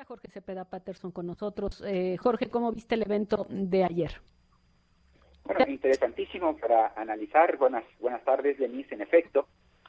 Está Jorge Cepeda Patterson con nosotros. Jorge, ¿cómo viste el evento de ayer? Bueno, interesantísimo para analizar. Buenas tardes, Denise. En efecto,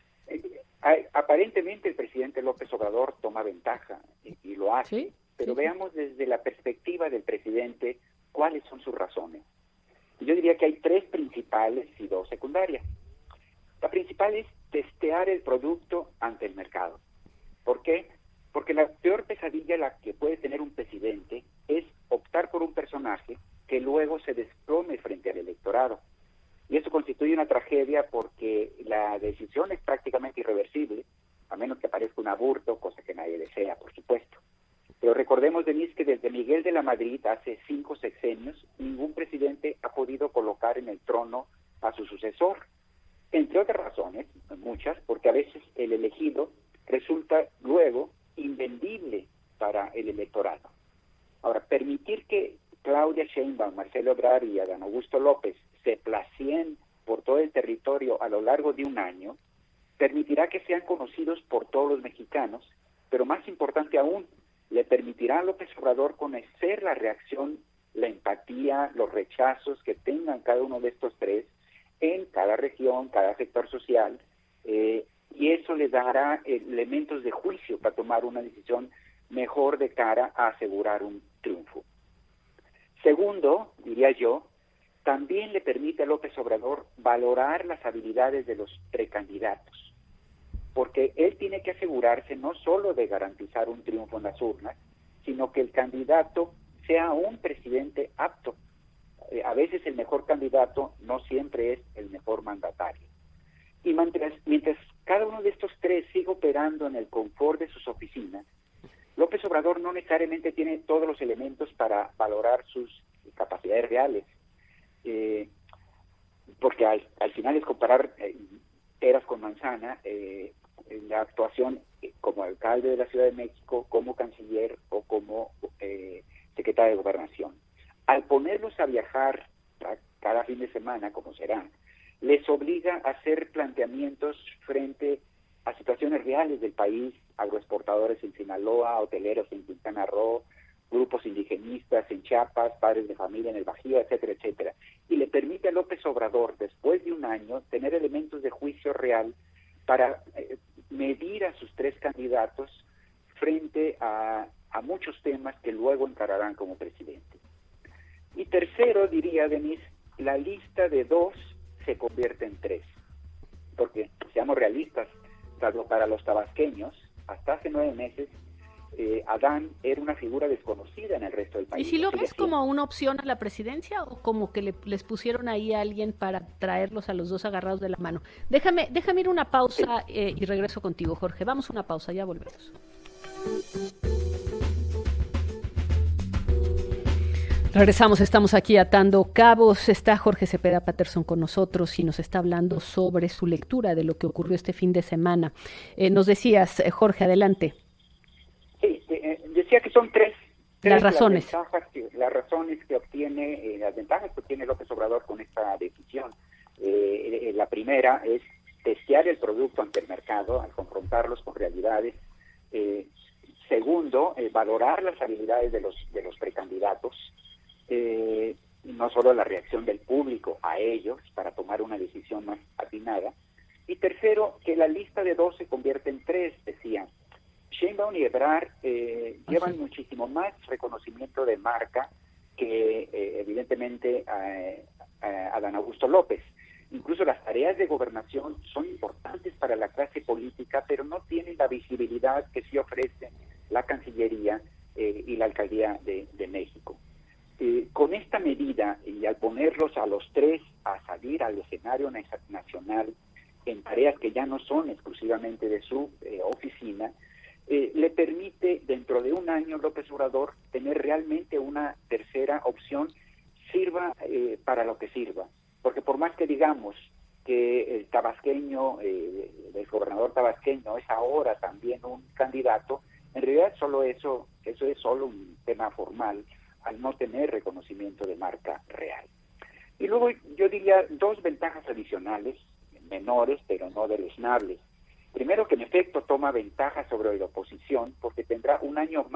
aparentemente el presidente López Obrador toma ventaja y lo hace, ¿Sí? pero Sí. veamos desde la perspectiva del presidente cuáles son sus razones. Yo diría que hay tres principales y dos secundarias. La principal es testear el producto ante el mercado. ¿Por qué? Porque la peor pesadilla la que puede tener un presidente es optar por un personaje que luego se desplome frente al electorado. Y eso constituye una tragedia porque la decisión es prácticamente irreversible, a menos que aparezca un aborto, cosa que nadie desea, por supuesto. Pero recordemos, Denise, que desde Miguel de la Madrid, hace 5 sexenios, ningún presidente ha podido colocar en el trono a su sucesor. Entre otras razones, muchas, porque a veces el elegido resulta luego invendible para el electorado. Ahora, permitir que Claudia Sheinbaum, Marcelo Ebrard y Adán Augusto López se placien por todo el territorio a lo largo de un año, permitirá que sean conocidos por todos los mexicanos, pero más importante aún, le permitirá a López Obrador conocer la reacción, la empatía, los rechazos que tengan cada uno de estos tres en cada región, cada sector social, y eso le dará elementos de juicio para tomar una decisión mejor de cara a asegurar un triunfo. Segundo, diría yo, también le permite a López Obrador valorar las habilidades de los precandidatos, porque él tiene que asegurarse no solo de garantizar un triunfo en las urnas, sino que el candidato sea un presidente apto. A veces el mejor candidato no siempre es el mejor mandatario. Y mientras cada uno de estos tres siga operando en el confort de sus oficinas, López Obrador no necesariamente tiene todos los elementos para valorar sus capacidades reales, porque al final es comparar peras con manzana, la actuación como alcalde de la Ciudad de México, como canciller o como secretario de Gobernación. Al ponerlos a viajar cada fin de semana, como será, les obliga a hacer planteamientos frente a situaciones reales del país, agroexportadores en Sinaloa, hoteleros en Quintana Roo, grupos indigenistas en Chiapas, padres de familia en el Bajío, etcétera, etcétera. Y le permite a López Obrador, después de un año, tener elementos de juicio real para medir a sus tres candidatos frente a muchos temas que luego encararán como presidente. Y tercero, diría Denise, la lista de 2 se convierte en 3. Porque, seamos realistas, salvo para los tabasqueños, hasta hace 9 meses, Adán era una figura desconocida en el resto del ¿Y país. si lo ves como una opción a la presidencia o como que les pusieron ahí a alguien para traerlos a los dos agarrados de la mano? Déjame ir una pausa y regreso contigo, Jorge. Vamos a una pausa, ya volvemos. Regresamos, estamos aquí atando cabos. Está Jorge Cepeda Patterson con nosotros y nos está hablando sobre su lectura de lo que ocurrió este fin de semana. Nos decías, Jorge, adelante. Sí, decía que son tres las razones. Las razones que obtiene, las ventajas que obtiene López Obrador con esta decisión. La primera es testear el producto ante el mercado, al confrontarlos con realidades. Segundo, valorar las habilidades de los precandidatos. No solo la reacción del público a ellos para tomar una decisión más atinada. Y tercero, que la lista de 2 se convierte en 3, decían. Sheinbaum y Ebrard llevan muchísimo más reconocimiento de marca que evidentemente Adán Augusto López. Incluso las tareas de gobernación son importantes para la clase política, pero no tienen la visibilidad que sí ofrece la Cancillería y la Alcaldía de México. Con esta medida y al ponerlos a los 3 a salir al escenario nacional en tareas que ya no son exclusivamente de su oficina, le permite dentro de un año López Obrador tener realmente una tercera opción, sirva para lo que sirva. Porque por más que digamos que el tabasqueño, el gobernador tabasqueño es ahora también un candidato, en realidad solo eso es solo un tema formal, al no tener reconocimiento de marca real. Y luego yo diría 2 ventajas adicionales, menores pero no deleznables. Primero, que en efecto toma ventaja sobre la oposición porque tendrá un año más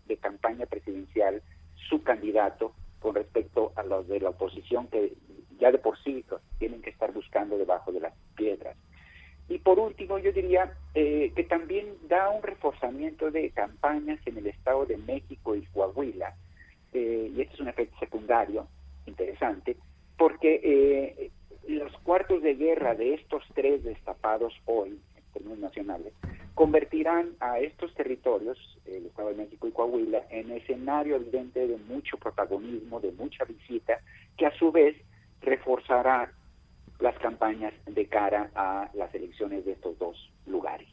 de campaña presidencial su candidato con respecto a los de la oposición, que ya de por sí tienen que estar buscando debajo de las piedras. Y por último, yo diría que también da un reforzamiento de campañas en el Estado de México y Coahuila, y este es un efecto secundario interesante, porque los cuartos de guerra de estos tres destapados hoy, en términos nacionales, convertirán a estos territorios, el Estado de México y Coahuila, en escenario evidente de mucho protagonismo, de mucha visita, que a su vez reforzará las campañas de cara a las elecciones de estos dos lugares.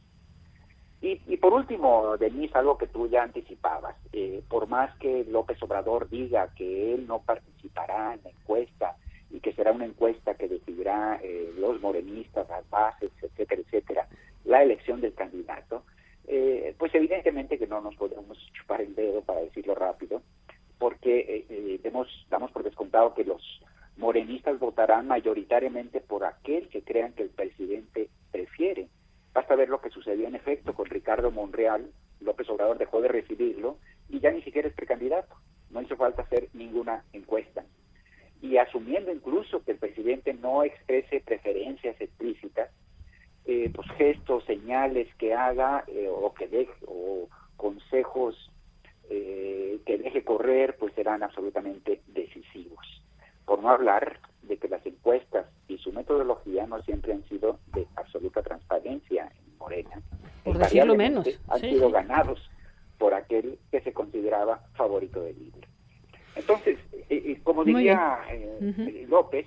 Y por último, Denise, algo que tú ya anticipabas, por más que López Obrador diga que él no participará en la encuesta y que será una encuesta que decidirá los morenistas, las bases, etcétera, etcétera, la elección del candidato, pues evidentemente que no nos podemos chupar el dedo, para decirlo rápido, porque damos por descontado que los morenistas votarán mayoritariamente por aquel que crean que el presidente prefiere. Basta ver lo que sucedió en efecto con Ricardo Monreal. López Obrador dejó de recibirlo y ya ni siquiera es precandidato. No hizo falta hacer ninguna encuesta. Y asumiendo incluso que el presidente no exprese preferencias explícitas, pues gestos, señales que haga o que deje, o consejos que deje correr, pues serán absolutamente decisivos. Por no hablar de que las encuestas y su metodología no siempre han sido de absoluta transparencia en Morena. Por decirlo menos. Han sido ganados por aquel que se consideraba favorito del líder. Entonces, como diría López,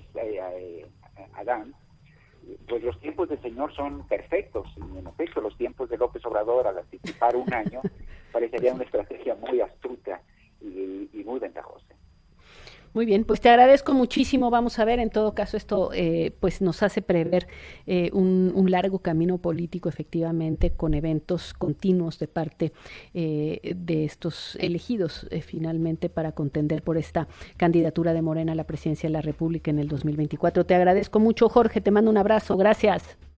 Adán, pues los tiempos del Señor son perfectos, y en efecto los tiempos de López Obrador al anticipar un año parecería una estrategia muy astuta y muy ventajosa. Muy bien, pues te agradezco muchísimo. Vamos a ver, en todo caso, esto pues nos hace prever un largo camino político, efectivamente, con eventos continuos de parte de estos elegidos finalmente para contender por esta candidatura de Morena a la presidencia de la República en el 2024. Te agradezco mucho, Jorge, te mando un abrazo. Gracias.